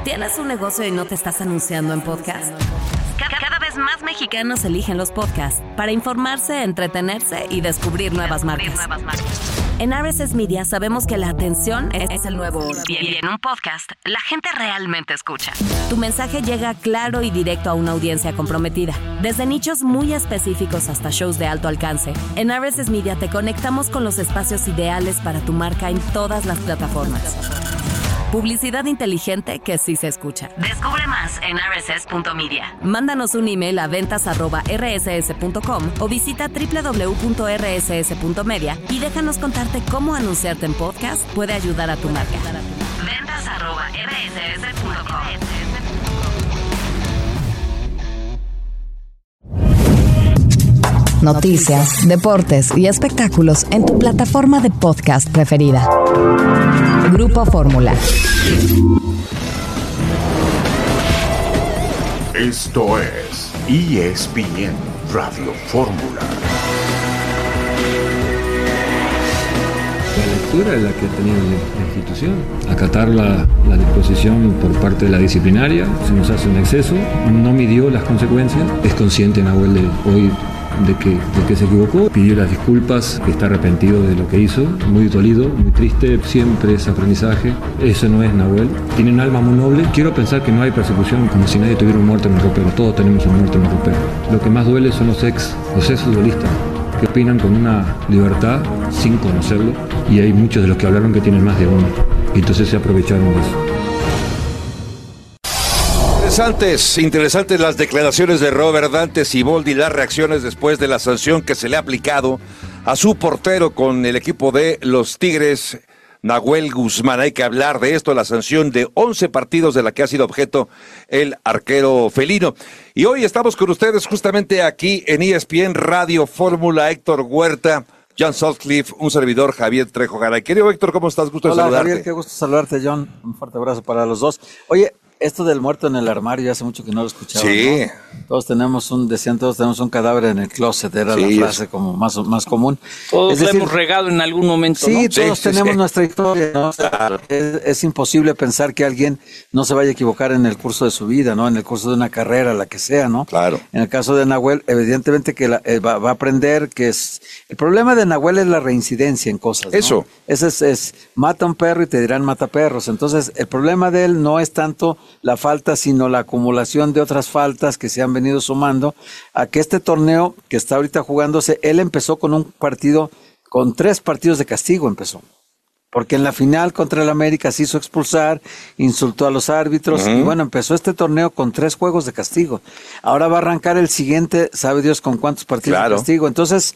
¿Tienes un negocio y no te estás anunciando en podcast? Cada vez más mexicanos eligen los podcasts para informarse, entretenerse y descubrir nuevas marcas. En RSS Media sabemos que la atención es el nuevo oro. Y en un podcast, la gente realmente escucha. Tu mensaje llega claro y directo a una audiencia comprometida. Desde nichos muy específicos hasta shows de alto alcance, en RSS Media te conectamos con los espacios ideales para tu marca en todas las plataformas. Publicidad inteligente que sí se escucha. Descubre más en rss.media. Mándanos un email a ventas@rss.com o visita www.rss.media y déjanos contarte cómo anunciarte en podcast puede ayudar a tu marca. ventas@rss.com. Noticias, deportes y espectáculos en tu plataforma de podcast preferida. Grupo Fórmula. Esto es ESPN Radio Fórmula. La lectura es la que tenía la institución. Acatar la disposición por parte de la disciplinaria, se nos hace un exceso, no midió las consecuencias. Es consciente Nahuel de hoy de que se equivocó, pidió las disculpas, está arrepentido de lo que hizo, muy dolido, muy triste, siempre es aprendizaje. Eso no es Nahuel, tiene un alma muy noble. Quiero pensar que no hay persecución como si nadie tuviera un muerto en el ropero, todos tenemos un muerto en el ropero. Lo que más duele son los exfutbolistas que opinan con una libertad sin conocerlo, y hay muchos de los que hablaron que tienen más de uno, y entonces se aprovecharon de eso. Interesantes las declaraciones de Robert Dante Siboldi, las reacciones después de la sanción que se le ha aplicado a su portero con el equipo de los Tigres, Nahuel Guzmán. Hay que hablar de esto, la sanción de 11 partidos de la que ha sido objeto el arquero felino. Y hoy estamos con ustedes justamente aquí en ESPN Radio Fórmula. Héctor Huerta, John Sutcliffe, un servidor, Javier Trejo Garay. Querido Héctor, ¿cómo estás? Gusto de saludarte. Hola Javier, qué gusto saludarte, John. Un fuerte abrazo para los dos. Oye, esto del muerto en el armario, hace mucho que no lo escuchaba. Sí. ¿No? Todos tenemos un cadáver en el closet, era la frase como más común. Todos lo hemos regado en algún momento, sí, ¿no? Todos tenemos nuestra historia, ¿no? O sea, claro. Es imposible pensar que alguien no se vaya a equivocar en el curso de su vida, ¿no? En el curso de una carrera, la que sea, ¿no? Claro. En el caso de Nahuel, evidentemente que va a aprender que es... El problema de Nahuel es la reincidencia en cosas, ¿no? Eso. Ese es mata un perro y te dirán mata perros. Entonces, el problema de él no es tanto la falta, sino la acumulación de otras faltas que se han venido sumando a que este torneo que está ahorita jugándose, él empezó con 3 partidos de castigo empezó. Porque en la final contra el América se hizo expulsar, insultó a los árbitros, y bueno, empezó este torneo con 3 juegos de castigo. Ahora va a arrancar el siguiente, sabe Dios con cuántos partidos de castigo. Entonces,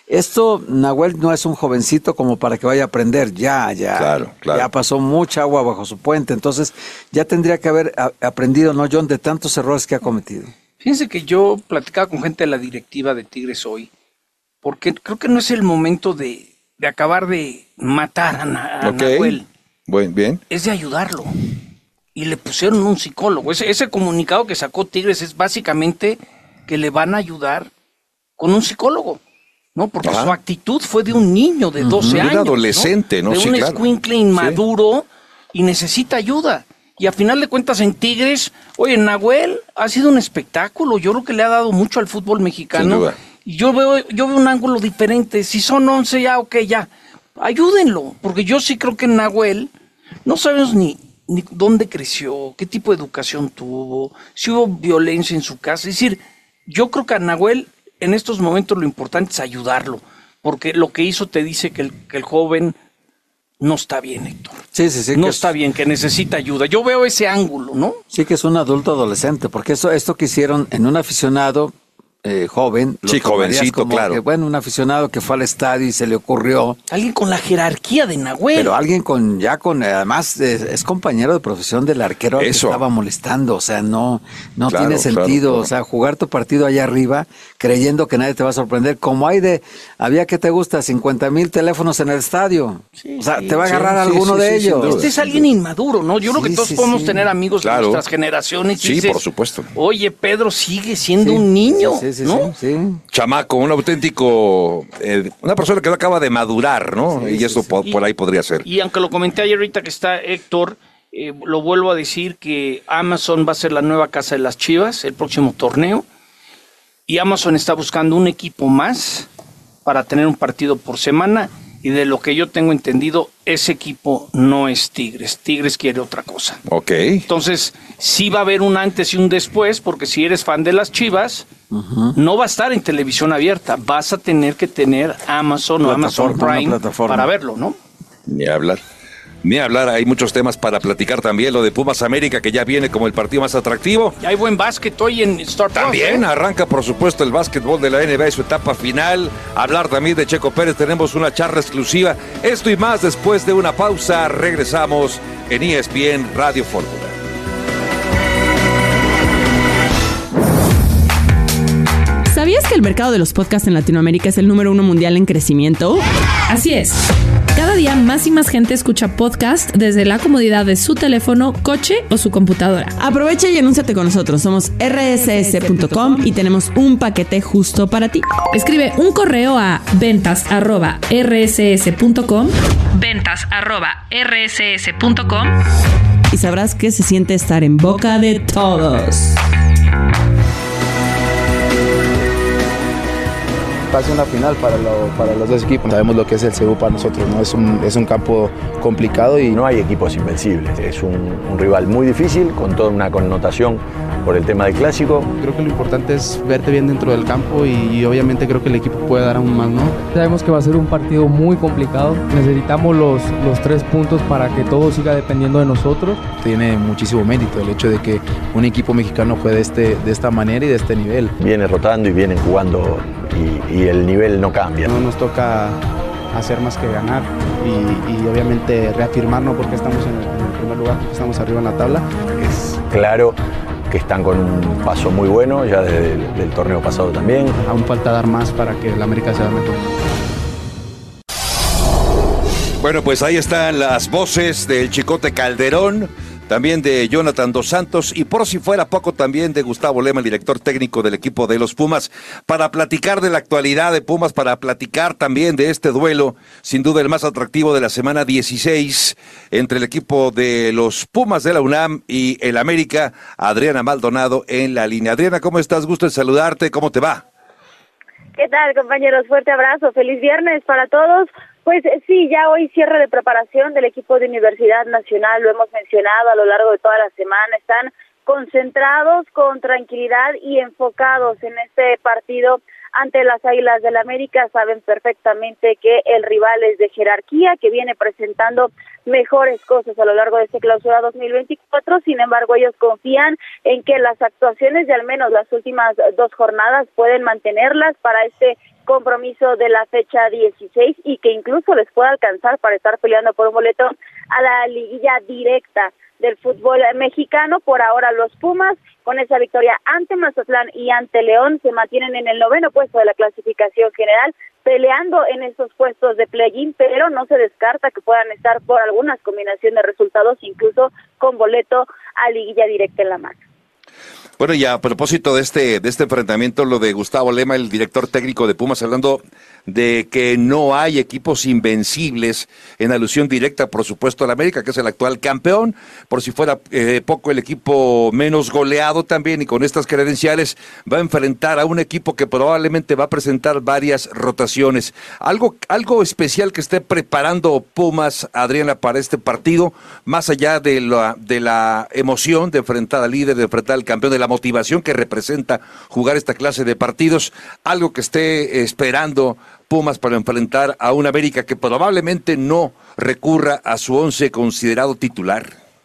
Nahuel no es un jovencito como para que vaya a aprender, ya pasó mucha agua bajo su puente, entonces ya tendría que haber aprendido, ¿no, John?, de tantos errores que ha cometido. Fíjense que yo platicaba con gente de la directiva de Tigres hoy, porque creo que no es el momento de acabar de matar a Nahuel. Bien. Es de ayudarlo. Y le pusieron un psicólogo. Ese comunicado que sacó Tigres es básicamente que le van a ayudar con un psicólogo, ¿no? Porque su actitud fue de un niño de 12 años. Un adolescente, ¿no? De un escuincle inmaduro y necesita ayuda. Y a final de cuentas en Tigres, oye, Nahuel ha sido un espectáculo. Yo creo que le ha dado mucho al fútbol mexicano. Sin duda. Y yo veo un ángulo diferente. Si son 11, ya, ya. Ayúdenlo. Porque yo sí creo que Nahuel, no sabemos ni dónde creció, qué tipo de educación tuvo, si hubo violencia en su casa. Es decir, yo creo que a Nahuel en estos momentos lo importante es ayudarlo. Porque lo que hizo te dice que el joven no está bien, Héctor. Sí. No está bien, que necesita ayuda. Yo veo ese ángulo, ¿no? Sí, que es un adulto adolescente, porque esto que hicieron en un aficionado joven. Sí, jovencito, claro. Un aficionado que fue al estadio y se le ocurrió. Alguien con la jerarquía de Nahuel. Pero alguien además es compañero de profesión del arquero que estaba molestando. O sea, no tiene sentido. Claro. O sea, jugar tu partido allá arriba creyendo que nadie te va a sorprender. Como había que te gusta 50,000 teléfonos en el estadio. Sí, o sea, te va a agarrar alguno de ellos. Este es alguien inmaduro, ¿no? Yo creo que todos podemos tener amigos de nuestras generaciones. Sí, por supuesto. Oye, Pedro sigue siendo un niño. ¿no? Sí. Chamaco, un auténtico, una persona que no acaba de madurar, ¿no? Y eso por ahí podría ser. Y aunque lo comenté ayer ahorita que está Héctor, lo vuelvo a decir que Amazon va a ser la nueva casa de las Chivas el próximo torneo, y Amazon está buscando un equipo más para tener un partido por semana, y de lo que yo tengo entendido, ese equipo no es Tigres. Tigres quiere otra cosa. Ok. Entonces, sí va a haber un antes y un después, porque si eres fan de las Chivas, no va a estar en televisión abierta. Vas a tener que tener Amazon o Amazon Prime para verlo, ¿no? Ni hablar. Ni hablar, hay muchos temas para platicar también. Lo de Pumas América, que ya viene como el partido más atractivo. Y hay buen básquet hoy en Star Plus. También arranca, por supuesto, el básquetbol de la NBA y su etapa final. Hablar también de Checo Pérez. Tenemos una charla exclusiva. Esto y más después de una pausa. Regresamos en ESPN Radio Fórmula. ¿Sabías que el mercado de los podcasts en Latinoamérica es el número 1 mundial en crecimiento? Así es. Cada día más y más gente escucha podcast desde la comodidad de su teléfono, coche o su computadora. Aprovecha y anúnciate con nosotros. Somos rss.com y tenemos un paquete justo para ti. Escribe un correo a ventas@rss.com y sabrás que se siente estar en boca de todos. Casi una final para los dos equipos. Sabemos lo que es el CU para nosotros, ¿no? Es un campo complicado y no hay equipos invencibles. Es un rival muy difícil, con toda una connotación por el tema del clásico. Creo que lo importante es verte bien dentro del campo y obviamente creo que el equipo puede dar aún más, ¿no? Sabemos que va a ser un partido muy complicado. Necesitamos los 3 puntos para que todo siga dependiendo de nosotros. Tiene muchísimo mérito el hecho de que un equipo mexicano juegue de esta manera y de este nivel. Viene rotando y vienen jugando y el nivel no cambia. No nos toca hacer más que ganar y obviamente reafirmarnos porque estamos en el primer lugar, porque estamos arriba en la tabla. Es claro que están con un paso muy bueno, ya desde el torneo pasado también. Aún falta dar más para que el América sea mejor. Bueno, pues ahí están las voces del Chicote Calderón, también de Jonathan Dos Santos y por si fuera poco también de Gustavo Lema, el director técnico del equipo de los Pumas, para platicar de la actualidad de Pumas, para platicar también de este duelo, sin duda el más atractivo de la semana 16, entre el equipo de los Pumas de la UNAM y el América. Adriana Maldonado en la línea. Adriana, ¿cómo estás? Gusto en saludarte, ¿cómo te va? ¿Qué tal, compañeros? Fuerte abrazo, feliz viernes para todos. Pues sí, ya hoy cierre de preparación del equipo de Universidad Nacional, lo hemos mencionado a lo largo de toda la semana, están concentrados con tranquilidad y enfocados en este partido ante las Águilas del América. Saben perfectamente que el rival es de jerarquía, que viene presentando mejores cosas a lo largo de este clausura 2024, sin embargo ellos confían en que las actuaciones de al menos las últimas 2 jornadas pueden mantenerlas para este compromiso de la fecha 16 y que incluso les pueda alcanzar para estar peleando por un boleto a la liguilla directa del fútbol mexicano. Por ahora los Pumas, con esa victoria ante Mazatlán y ante León, se mantienen en el 9º puesto de la clasificación general, peleando en esos puestos de play-in, pero no se descarta que puedan estar por algunas combinaciones de resultados, incluso con boleto a liguilla directa en la mano. Bueno, y a propósito de este enfrentamiento, lo de Gustavo Lema, el director técnico de Pumas, hablando de que no hay equipos invencibles, en alusión directa, por supuesto, al América, que es el actual campeón, por si fuera poco el equipo menos goleado también, y con estas credenciales va a enfrentar a un equipo que probablemente va a presentar varias rotaciones. Algo especial que esté preparando Pumas, Adriana, para este partido, más allá de la emoción de enfrentar al líder, de enfrentar al campeón, de la motivación que representa jugar esta clase de partidos, algo que esté esperando Pumas para enfrentar a un América que probablemente no recurra a su 11 considerado titular.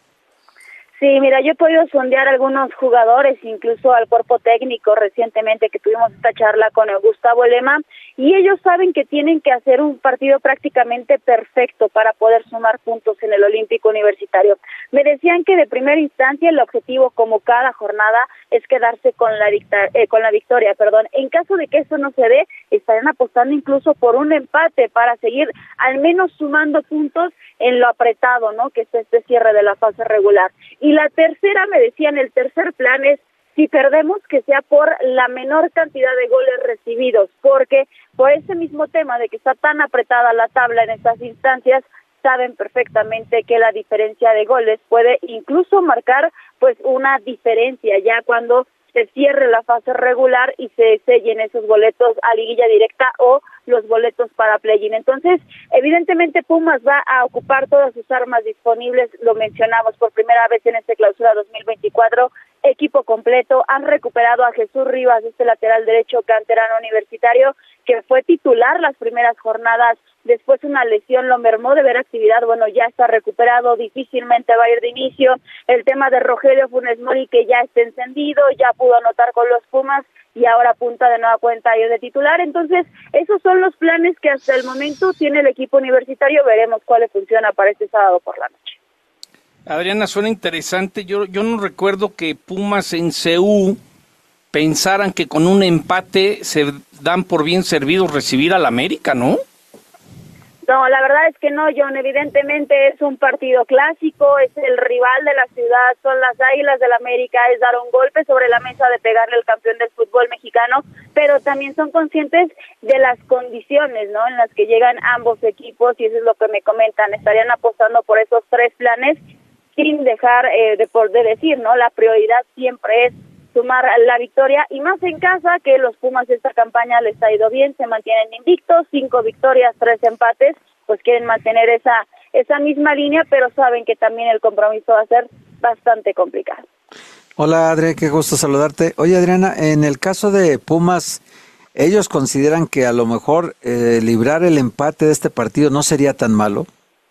Sí, mira, yo he podido sondear a algunos jugadores, incluso al cuerpo técnico recientemente que tuvimos esta charla con el Gustavo Lema, y ellos saben que tienen que hacer un partido prácticamente perfecto para poder sumar puntos en el Olímpico Universitario. Me decían que de primera instancia el objetivo, como cada jornada, es quedarse con la victoria. En caso de que eso no se dé, estarán apostando incluso por un empate para seguir al menos sumando puntos en lo apretado, ¿no?, que es este cierre de la fase regular. Y la tercera, me decían, el tercer plan es, si perdemos, que sea por la menor cantidad de goles recibidos, porque por ese mismo tema de que está tan apretada la tabla en estas instancias, saben perfectamente que la diferencia de goles puede incluso marcar pues una diferencia ya cuando se cierre la fase regular y se sellen esos boletos a liguilla directa o los boletos para play-in. Entonces, evidentemente Pumas va a ocupar todas sus armas disponibles, lo mencionamos por primera vez en este clausura 2024, equipo completo, han recuperado a Jesús Rivas, este lateral derecho canterano universitario, que fue titular las primeras jornadas, después una lesión lo mermó de ver actividad, bueno, ya está recuperado, difícilmente va a ir de inicio, el tema de Rogelio Funes Mori que ya está encendido, ya pudo anotar con los Pumas, y ahora apunta de nueva cuenta a ir de titular. Entonces, esos son los planes que hasta el momento tiene el equipo universitario. Veremos cuál funciona para este sábado por la noche. Adriana, suena interesante. Yo no recuerdo que Pumas en CU pensaran que con un empate se dan por bien servidos recibir al América, ¿no? No, la verdad es que no, John, evidentemente es un partido clásico, es el rival de la ciudad, son las Águilas del América, es dar un golpe sobre la mesa de pegarle al campeón del fútbol mexicano, pero también son conscientes de las condiciones, ¿no?, en las que llegan ambos equipos, y eso es lo que me comentan, estarían apostando por esos tres planes, sin dejar de decir, ¿no?, la prioridad siempre es sumar la victoria, y más en casa, que los Pumas esta campaña les ha ido bien, se mantienen invictos, 5 victorias, 3 empates, pues quieren mantener esa misma línea, pero saben que también el compromiso va a ser bastante complicado. Hola Adri, qué gusto saludarte. Oye Adriana, en el caso de Pumas, ¿ellos consideran que a lo mejor librar el empate de este partido no sería tan malo?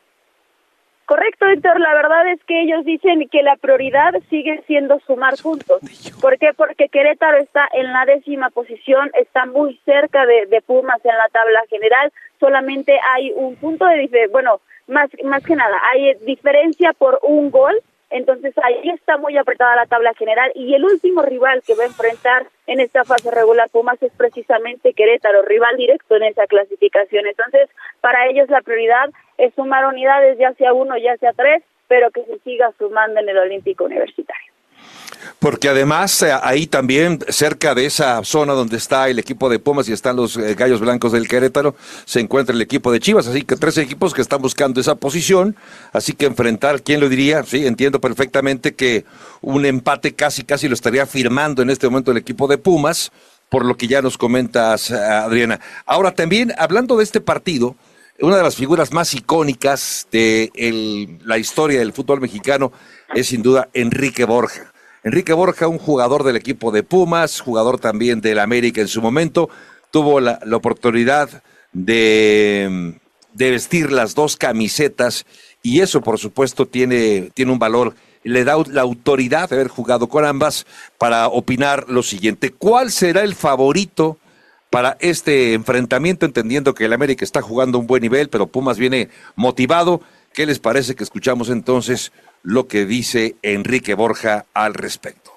Correcto, Héctor, la verdad es que ellos dicen que la prioridad sigue siendo sumar puntos. ¿Por qué? Porque Querétaro está en la 10ª posición, está muy cerca de Pumas en la tabla general, solamente hay un punto de diferencia, bueno, más que nada, hay diferencia por un gol, entonces ahí está muy apretada la tabla general, y el último rival que va a enfrentar en esta fase regular Pumas es precisamente Querétaro, rival directo en esa clasificación. Entonces, para ellos la prioridad es sumar unidades, ya sea 1, ya sea 3, pero que se siga sumando en el Olímpico Universitario. Porque además ahí también, cerca de esa zona donde está el equipo de Pumas y están los Gallos Blancos del Querétaro, se encuentra el equipo de Chivas, así que 3 equipos que están buscando esa posición, así que enfrentar, ¿quién lo diría? Sí, entiendo perfectamente que un empate casi lo estaría firmando en este momento el equipo de Pumas, por lo que ya nos comentas, Adriana. Ahora también, hablando de este partido, una de las figuras más icónicas de la historia del fútbol mexicano es sin duda Enrique Borja. Enrique Borja, un jugador del equipo de Pumas, jugador también del América en su momento, tuvo la oportunidad de vestir las 2 camisetas, y eso por supuesto tiene un valor, le da la autoridad de haber jugado con ambas para opinar lo siguiente: ¿cuál será el favorito para este enfrentamiento, entendiendo que el América está jugando un buen nivel, pero Pumas viene motivado? ¿Qué les parece que escuchamos entonces lo que dice Enrique Borja al respecto?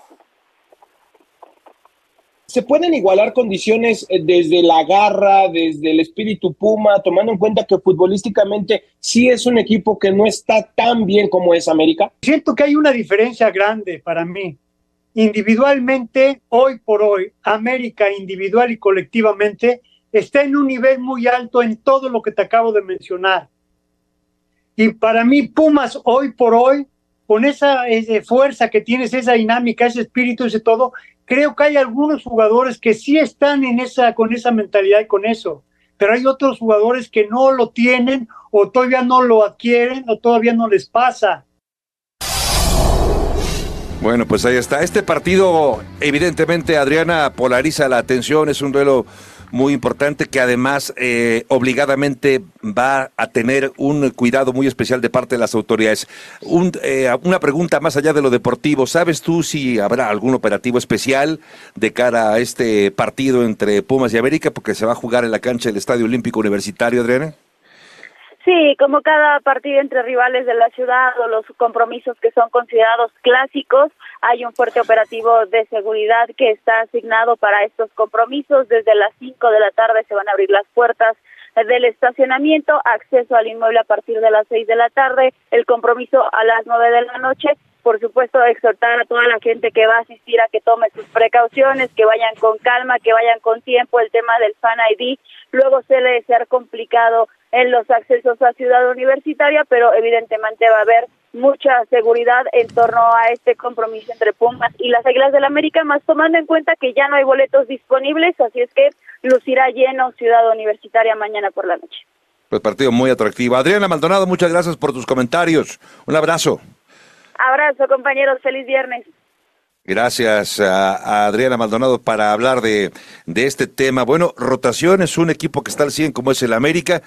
Se pueden igualar condiciones desde la garra, desde el espíritu Puma, tomando en cuenta que futbolísticamente sí es un equipo que no está tan bien como es América. Siento que hay una diferencia grande para mí. Individualmente, hoy por hoy, América individual y colectivamente está en un nivel muy alto en todo lo que te acabo de mencionar. Y para mí Pumas hoy por hoy, con esa fuerza que tienes, esa dinámica, ese espíritu, ese todo, creo que hay algunos jugadores que sí están con esa mentalidad y con eso, pero hay otros jugadores que no lo tienen, o todavía no lo adquieren, o todavía no les pasa. Bueno, pues ahí está. Este partido, evidentemente, Adriana, polariza la atención, es un duelo muy importante que además obligadamente va a tener un cuidado muy especial de parte de las autoridades. Una pregunta más allá de lo deportivo, ¿sabes tú si habrá algún operativo especial de cara a este partido entre Pumas y América, porque se va a jugar en la cancha del Estadio Olímpico Universitario, Adriana? Sí, como cada partido entre rivales de la ciudad o los compromisos que son considerados clásicos, hay un fuerte operativo de seguridad que está asignado para estos compromisos. Desde las 5 de la tarde se van a abrir las puertas del estacionamiento, acceso al inmueble a partir de las 6 de la tarde, el compromiso a las 9 de la noche. Por supuesto, exhortar a toda la gente que va a asistir a que tome sus precauciones, que vayan con calma, que vayan con tiempo. El tema del Fan ID luego suele ser complicado en los accesos a Ciudad Universitaria, pero evidentemente va a haber mucha seguridad en torno a este compromiso entre Pumas y las Águilas del América, más tomando en cuenta que ya no hay boletos disponibles, así es que lucirá lleno Ciudad Universitaria mañana por la noche. Pues partido muy atractivo. Adriana Maldonado, muchas gracias por tus comentarios. Un abrazo. Abrazo, compañeros, feliz viernes. Gracias a Adriana Maldonado para hablar de este tema. Bueno, rotación, es un equipo que está al 100 como es el América,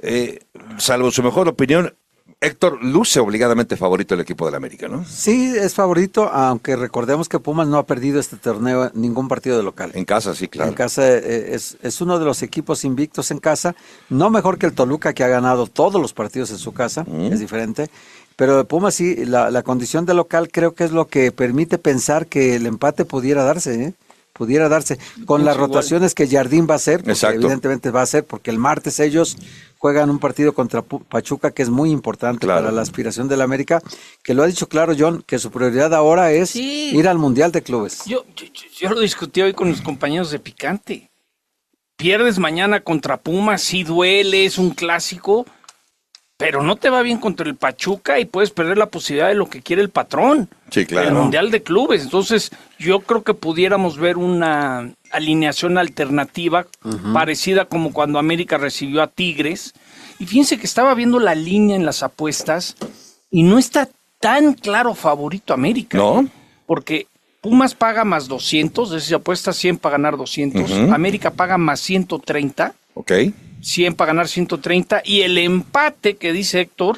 salvo su mejor opinión. Héctor, luce obligadamente favorito el equipo del América, ¿no? Sí, es favorito, aunque recordemos que Pumas no ha perdido este torneo ningún partido de local. En casa, sí, claro. En casa es uno de los equipos invictos en casa, no mejor que el Toluca, que ha ganado todos los partidos en su casa, es diferente. Pero Pumas sí, la condición de local creo que es lo que permite pensar que el empate pudiera darse, pudiera darse con las rotaciones que Jardín va a hacer, porque evidentemente va a hacer, porque el martes ellos juegan un partido contra Pachuca que es muy importante para la aspiración del América, que lo ha dicho claro John, que su prioridad ahora es ir al Mundial de Clubes. Yo lo discutí hoy con mis compañeros de Picante. Pierdes mañana contra Pumas, sí duele, es un clásico, pero no te va bien contra el Pachuca y puedes perder la posibilidad de lo que quiere el patrón, el Mundial de Clubes. Entonces, yo creo que pudiéramos ver una alineación alternativa parecida como cuando América recibió a Tigres. Y fíjense que estaba viendo la línea en las apuestas y no está tan claro favorito América. ¿No? Porque Pumas paga más 200, es decir, apuesta 100 para ganar 200. América paga más 130. Ok. 100 para ganar 130, y el empate que dice Héctor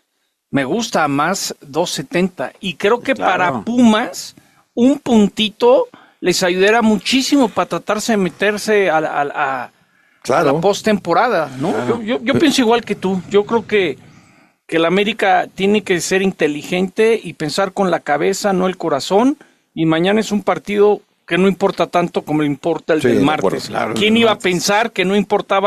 me gusta más 270, y creo que para Pumas un puntito les ayudará muchísimo para tratarse de meterse a la postemporada, ¿no? Yo pienso igual que tú, yo creo que el América tiene que ser inteligente y pensar con la cabeza, no el corazón, y mañana es un partido que no importa tanto como le importa el del martes. ¿Quién iba a pensar que no importara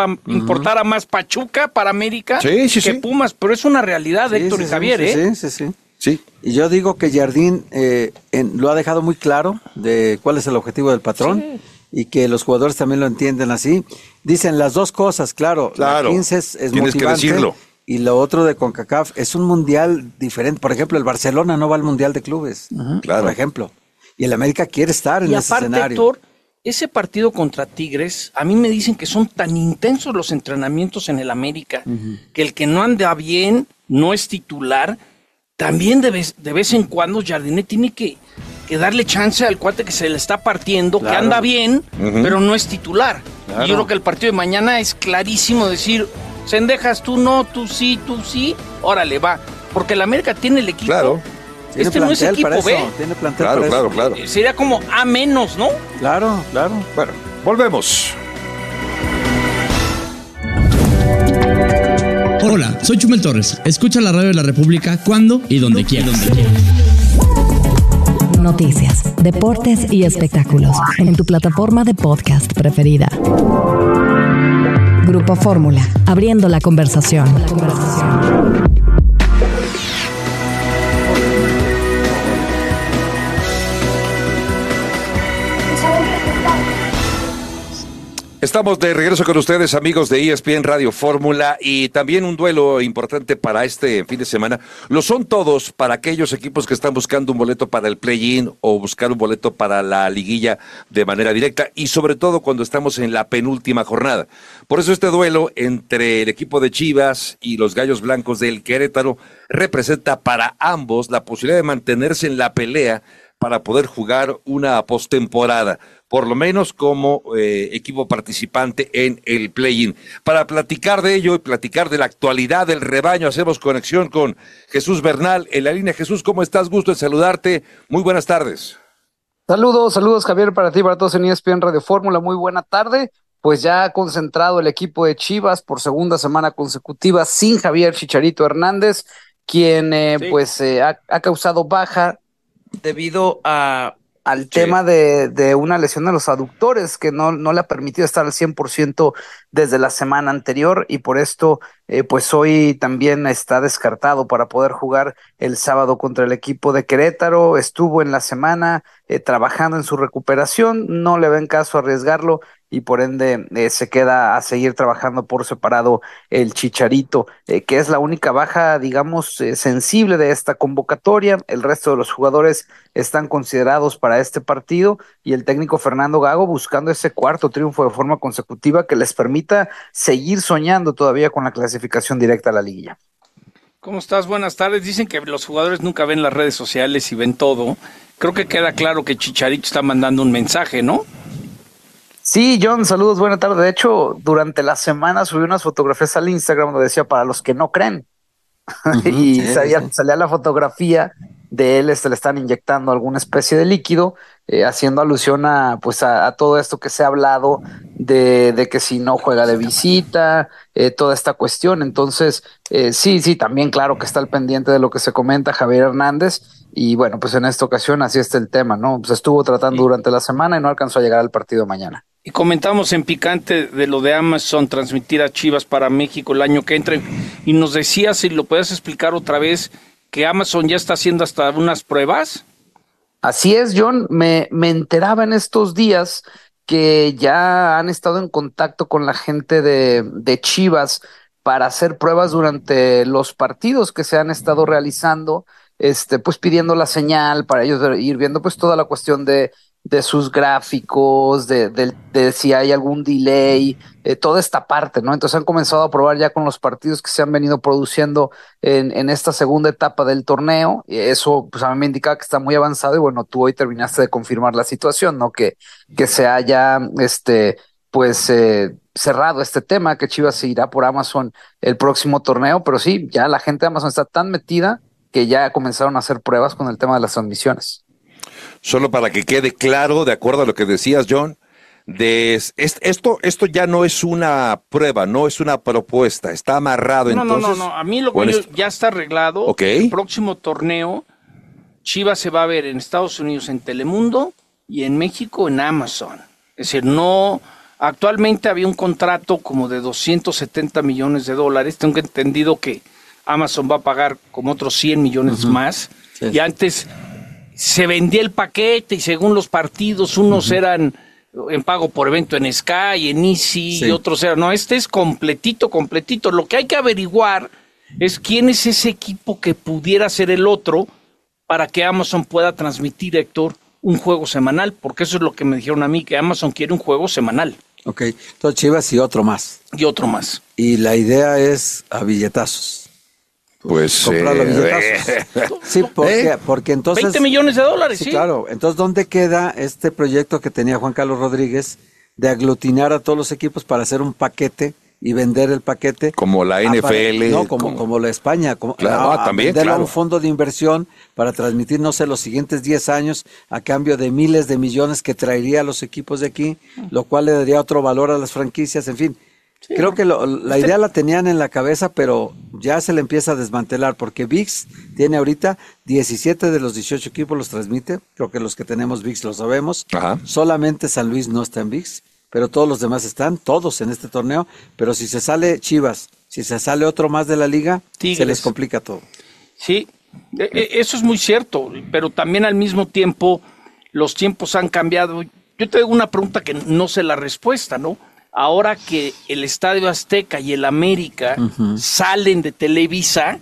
más Pachuca para América que Pumas? Pero es una realidad, Héctor y Javier, Sí. Y yo digo que Jardín lo ha dejado muy claro de cuál es el objetivo del patrón y que los jugadores también lo entienden así. Dicen las dos cosas, claro. La 15 es motivante. Que decirlo. Y lo otro de CONCACAF es un mundial diferente. Por ejemplo, el Barcelona no va al Mundial de Clubes, por ejemplo. Y el América quiere estar en ese escenario. Y aparte, Héctor, ese partido contra Tigres, a mí me dicen que son tan intensos los entrenamientos en el América, que el que no anda bien, no es titular, también de vez en cuando Jardinet tiene que darle chance al cuate que se le está partiendo, que anda bien, pero no es titular. Y yo creo que el partido de mañana es clarísimo decir, Cendejas, tú no, tú sí, órale, va. Porque el América tiene el equipo. Claro. Este no es equipo B. Tiene plantel para eso. Claro. Sería como A menos, ¿no? Claro. Bueno, volvemos. Hola, soy Chumel Torres. Escucha la radio de la República cuando y donde quieras. Noticias, deportes y espectáculos en tu plataforma de podcast preferida. Grupo Fórmula, abriendo la conversación. Estamos de regreso con ustedes, amigos de ESPN Radio Fórmula, y también un duelo importante para este fin de semana. Lo son todos para aquellos equipos que están buscando un boleto para el play-in o buscar un boleto para la liguilla de manera directa, y sobre todo cuando estamos en la penúltima jornada. Por eso este duelo entre el equipo de Chivas y los Gallos Blancos del Querétaro representa para ambos la posibilidad de mantenerse en la pelea para poder jugar una postemporada, por lo menos como equipo participante en el play-in. Para platicar de ello y platicar de la actualidad del rebaño, hacemos conexión con Jesús Bernal en la línea. Jesús, ¿cómo estás? Gusto en saludarte. Muy buenas tardes. Saludos Javier, para ti, para todos en ESPN Radio Fórmula. Muy buena tarde. Pues ya ha concentrado el equipo de Chivas por segunda semana consecutiva sin Javier Chicharito Hernández, quien ha causado baja debido al tema de una lesión de los aductores que no le ha permitido estar al 100% desde la semana anterior, y por esto pues hoy también está descartado para poder jugar el sábado contra el equipo de Querétaro. Estuvo en la semana trabajando en su recuperación, no le ven caso arriesgarlo y por ende se queda a seguir trabajando por separado el Chicharito, que es la única baja, digamos, sensible de esta convocatoria. El resto de los jugadores están considerados para este partido y el técnico Fernando Gago buscando ese cuarto triunfo de forma consecutiva que les permita seguir soñando todavía con la clasificación directa a la liguilla. ¿Cómo estás? Buenas tardes. Dicen que los jugadores nunca ven las redes sociales y ven todo. Creo que queda claro que Chicharito está mandando un mensaje, ¿no? Sí, John, saludos, buena tarde. De hecho, durante la semana subí unas fotografías al Instagram donde decía para los que no creen. Y salía la fotografía de él, le están inyectando alguna especie de líquido, haciendo alusión a todo esto que se ha hablado de que si no juega de visita, toda esta cuestión. Entonces, sí, también claro que está al pendiente de lo que se comenta Javier Hernández. Y bueno, pues en esta ocasión así está el tema, ¿no? Pues estuvo tratando durante la semana y no alcanzó a llegar al partido mañana. Y comentamos en Picante de lo de Amazon, transmitir a Chivas para México el año que entra. Y nos decías, si lo puedes explicar otra vez, que Amazon ya está haciendo hasta unas pruebas. Así es, John. Me enteraba en estos días que ya han estado en contacto con la gente de Chivas para hacer pruebas durante los partidos que se han estado realizando, pues pidiendo la señal para ellos ir viendo pues toda la cuestión de sus gráficos, de si hay algún delay, toda esta parte, ¿no? Entonces han comenzado a probar ya con los partidos que se han venido produciendo en esta segunda etapa del torneo. Eso pues a mí me indicaba que está muy avanzado y bueno, tú hoy terminaste de confirmar la situación, ¿no? Que se haya cerrado este tema, que Chivas se irá por Amazon el próximo torneo, pero sí, ya la gente de Amazon está tan metida que ya comenzaron a hacer pruebas con el tema de las transmisiones. Solo para que quede claro, de acuerdo a lo que decías, John, esto ya no es una prueba, no es una propuesta, está amarrado. Entonces. No, a mí lo que ya está arreglado. Okay. El próximo torneo, Chivas se va a ver en Estados Unidos en Telemundo y en México en Amazon. Es decir, actualmente había un contrato como de $270 millones. Tengo entendido que Amazon va a pagar como otros 100 millones más. Sí. Y antes se vendía el paquete y según los partidos, unos eran en pago por evento en Sky, en Easy, y otros eran, no, este es completito. Lo que hay que averiguar es quién es ese equipo que pudiera ser el otro para que Amazon pueda transmitir, Héctor, un juego semanal, porque eso es lo que me dijeron a mí, que Amazon quiere un juego semanal. Ok, entonces Chivas y otro más. Y la idea es a billetazos. Pues comprarlo a billetazos. Sí, porque entonces $20 millones. Sí, claro. Entonces, ¿dónde queda este proyecto que tenía Juan Carlos Rodríguez de aglutinar a todos los equipos para hacer un paquete y vender el paquete? Como la NFL. Como la España. También, venderlo a un fondo de inversión para transmitir, no sé, los siguientes 10 años a cambio de miles de millones que traería a los equipos de aquí, lo cual le daría otro valor a las franquicias, en fin. Sí, creo que la idea la tenían en la cabeza, pero ya se le empieza a desmantelar, porque ViX tiene ahorita 17 de los 18 equipos los transmite, creo que los que tenemos ViX lo sabemos. Ajá. Solamente San Luis no está en ViX, pero todos los demás están, todos en este torneo, pero si se sale Chivas, si se sale otro más de la liga, Tigres, se les complica todo. Sí, eso es muy cierto, pero también al mismo tiempo los tiempos han cambiado. Yo te hago una pregunta que no sé la respuesta, ¿no? Ahora que el Estadio Azteca y el América salen de Televisa,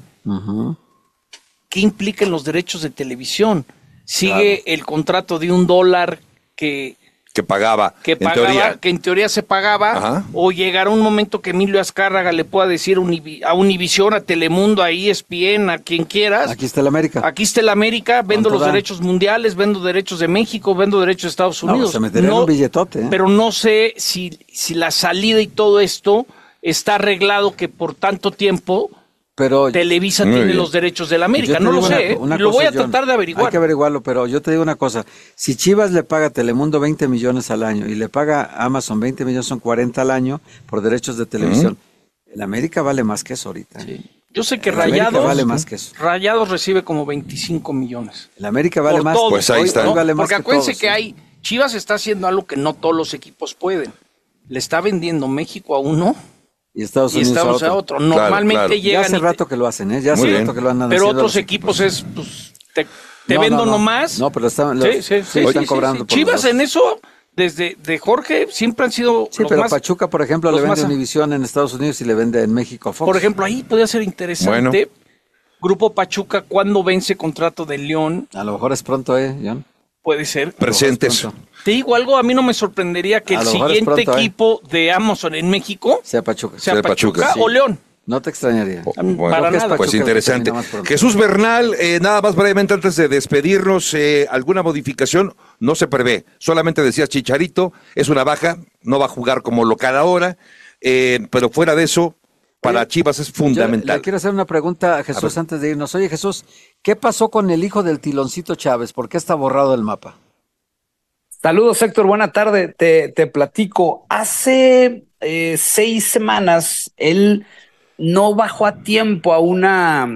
¿qué implican los derechos de televisión? ¿Sigue el contrato de $1 que pagaba, que en teoría se pagaba? Ajá. ¿O llegará un momento que Emilio Azcárraga le pueda decir a Univisión, a Telemundo, a ESPN, a quien quieras? Aquí está el América, vendo los derechos mundiales, vendo derechos de México, vendo derechos de Estados Unidos. Se metería en un billetote. Pero no sé si la salida y todo esto está arreglado, que por tanto tiempo Televisa tiene los derechos del América. No lo sé, lo voy a tratar de averiguar. Hay que averiguarlo, pero yo te digo una cosa. Si Chivas le paga a Telemundo 20 millones al año y le paga a Amazon 20 millones, son 40 al año por derechos de televisión. El América vale más que eso ahorita. Sí. Yo sé que Rayados recibe como 25 millones. El América vale más. Pues ahí está. Vale más. Porque acuérdense que Chivas está haciendo algo que no todos los equipos pueden. Le está vendiendo México a uno y Estados Unidos a otro. Normalmente llegan. Ya hace rato que lo hacen, ¿eh? Ya hace rato que lo andan haciendo. Pero otros equipos es, pues, te vendo nomás. No, pero están cobrando. Chivas en eso desde de Jorge siempre han sido sí, los pero más, Pachuca, por ejemplo, le vende Univisión en Estados Unidos y le vende en México a Fox. Por ejemplo, ahí podría ser interesante. Grupo Pachuca, ¿cuándo vence contrato de León? A lo mejor es pronto, John. Puede ser. Presentes. Te digo algo, a mí no me sorprendería que el siguiente equipo de Amazon en México sea Pachuca. Sea Pachuca o León. No te extrañaría. Bueno, para nada. Pues interesante. Jesús Bernal, nada más brevemente antes de despedirnos, ¿alguna modificación? No se prevé. Solamente decías Chicharito, es una baja, no va a jugar como local ahora, pero fuera de eso, para Chivas es fundamental. Le quiero hacer una pregunta a Jesús antes de irnos. Oye, Jesús, ¿qué pasó con el hijo del Tiloncito Chávez? ¿Por qué está borrado del mapa? Saludos, Héctor, buena tarde. Te platico. Hace 6 semanas, él no bajó a tiempo a una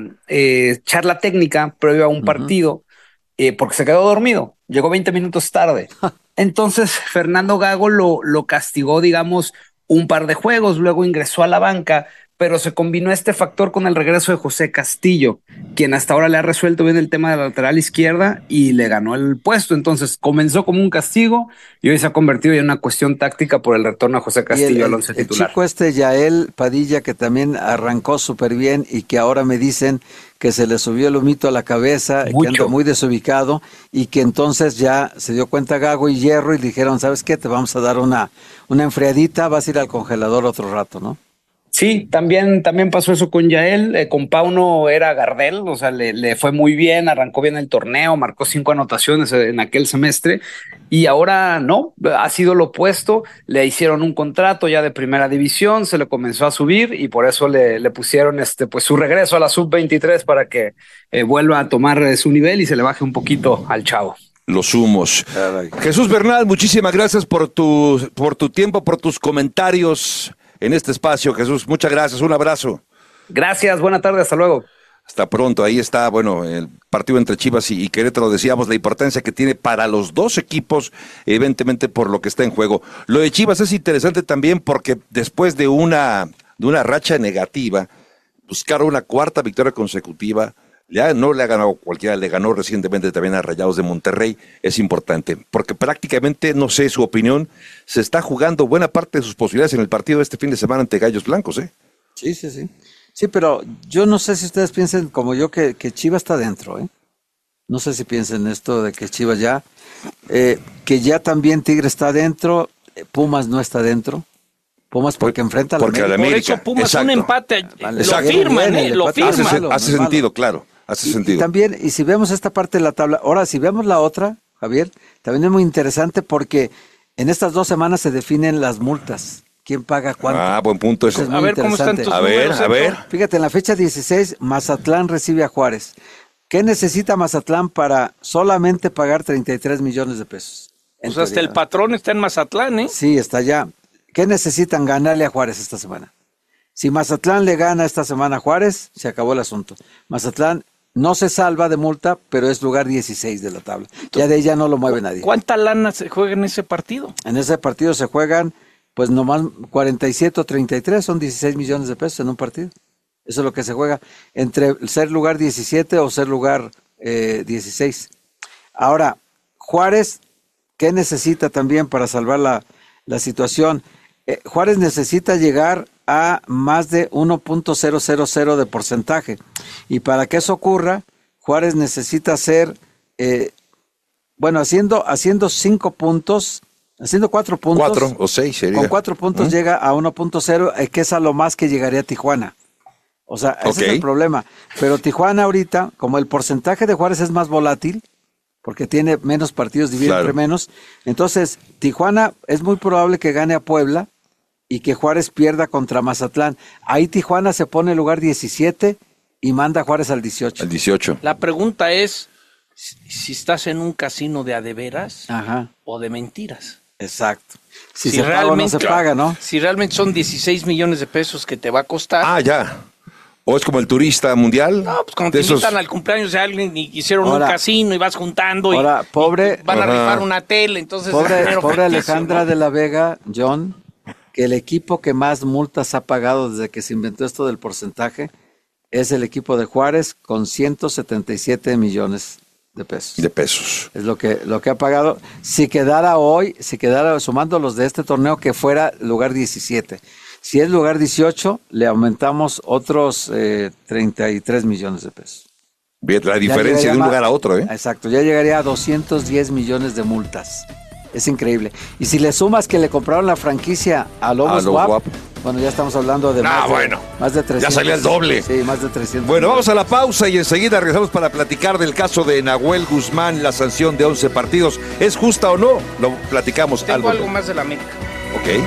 charla técnica previo a un partido porque se quedó dormido. Llegó 20 minutos tarde. Entonces, Fernando Gago lo castigó, digamos, un par de juegos, luego ingresó a la banca, pero se combinó este factor con el regreso de José Castillo, quien hasta ahora le ha resuelto bien el tema de la lateral izquierda y le ganó el puesto. Entonces comenzó como un castigo y hoy se ha convertido en una cuestión táctica por el retorno a José Castillo al once titular. El chico Yael Padilla, que también arrancó súper bien y que ahora me dicen que se le subió el humito a la cabeza, que anda muy desubicado y que entonces ya se dio cuenta Gago y Hierro y dijeron, ¿sabes qué? Te vamos a dar una enfriadita, vas a ir al congelador otro rato, ¿no? Sí, también pasó eso con Yael, con Pauno era Gardel, o sea, le fue muy bien, arrancó bien el torneo, marcó 5 anotaciones en aquel semestre y ahora no, ha sido lo opuesto, le hicieron un contrato ya de primera división, se le comenzó a subir y por eso le pusieron pues su regreso a la sub-23 para que vuelva a tomar su nivel y se le baje un poquito al chavo. Los humos. Jesús Bernal, muchísimas gracias por tu tiempo, por tus comentarios en este espacio, Jesús. Muchas gracias, un abrazo. Gracias, buena tarde, hasta luego. Hasta pronto, ahí está, bueno, el partido entre Chivas y Querétaro, decíamos la importancia que tiene para los dos equipos, evidentemente por lo que está en juego. Lo de Chivas es interesante también porque después de una racha negativa, buscar una cuarta victoria consecutiva, ya no le ha ganado cualquiera, le ganó recientemente también a Rayados de Monterrey, es importante, porque prácticamente, no sé su opinión, se está jugando buena parte de sus posibilidades en el partido de este fin de semana ante Gallos Blancos, ¿eh? Sí. Sí, pero yo no sé si ustedes piensen como yo que Chivas está dentro, ¿eh? No sé si piensen esto de que Chivas ya, que ya también Tigre está dentro, Pumas no está dentro. Pumas porque enfrenta a la América. Por eso Pumas un empate, lo firman. Hace sentido, claro. Hace sentido. Y también, y si vemos esta parte de la tabla, ahora si vemos la otra, Javier, también es muy interesante porque en estas 2 semanas se definen las multas. ¿Quién paga cuánto? Ah, buen punto eso. A ver cómo están tus números. A ver. Fíjate, en la fecha 16, Mazatlán recibe a Juárez. ¿Qué necesita Mazatlán para solamente pagar 33 millones de pesos? O sea, hasta el patrón está en Mazatlán, ¿eh? Sí, está allá. ¿Qué necesitan ganarle a Juárez esta semana? Si Mazatlán le gana esta semana a Juárez, se acabó el asunto. Mazatlán no se salva de multa, pero es lugar 16 de la tabla. Ya de ella no lo mueve nadie. ¿Cuánta lana se juega en ese partido? En ese partido se juegan, pues nomás 47 o 33, son 16 millones de pesos en un partido. Eso es lo que se juega, entre ser lugar 17 o ser lugar 16. Ahora, Juárez, ¿qué necesita también para salvar la situación? Juárez necesita llegar a más de 1.000 de porcentaje. Y para que eso ocurra, Juárez necesita hacer, haciendo 5 puntos, haciendo 4 puntos. 4 o 6 sería. Con 4 puntos llega a 1.0, que es a lo más que llegaría a Tijuana. O sea, ese es el problema. Pero Tijuana ahorita, como el porcentaje de Juárez es más volátil, porque tiene menos partidos, divide entre menos, entonces Tijuana es muy probable que gane a Puebla y que Juárez pierda contra Mazatlán. Ahí Tijuana se pone en lugar 17 y manda a Juárez al 18. Al 18. La pregunta es si estás en un casino de a de veras o de mentiras. Exacto. Si se paga o no se paga, ¿no? Si realmente son 16 millones de pesos que te va a costar. Ah, ya. ¿O es como el turista mundial? No, pues cuando te invitan al cumpleaños de alguien y hicieron un casino y vas juntando y van a rifar una tele, entonces... Pobre Alejandra de la Vega, John, que el equipo que más multas ha pagado desde que se inventó esto del porcentaje es el equipo de Juárez con 177 millones de pesos. De pesos. Es lo que ha pagado. Si quedara sumando los de este torneo, que fuera lugar 17. Si es lugar 18, le aumentamos otros 33 millones de pesos. Bien, la diferencia de un lugar a otro, ¿eh? Exacto, ya llegaría a 210 millones de multas. Es increíble. Y si le sumas que le compraron la franquicia a Lobos WAP, bueno, ya estamos hablando de más de 300. Ya salía el doble. Sí, más de 300. Bueno, vamos a la pausa y enseguida regresamos para platicar del caso de Nahuel Guzmán, la sanción de 11 partidos. ¿Es justa o no? Lo platicamos. Tengo algo más de la América. Ok.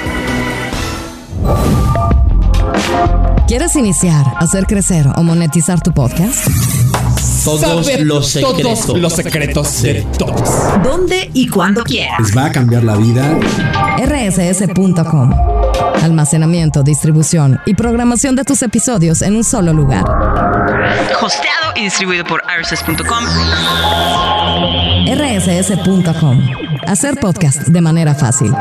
¿Quieres iniciar, hacer crecer o monetizar tu podcast? Todos los secretos de todos. ¿Dónde y cuándo quieras? Les va a cambiar la vida. rss.com. Almacenamiento, distribución y programación de tus episodios en un solo lugar. Hosteado y distribuido por rss.com. rss.com. Hacer podcast de manera fácil.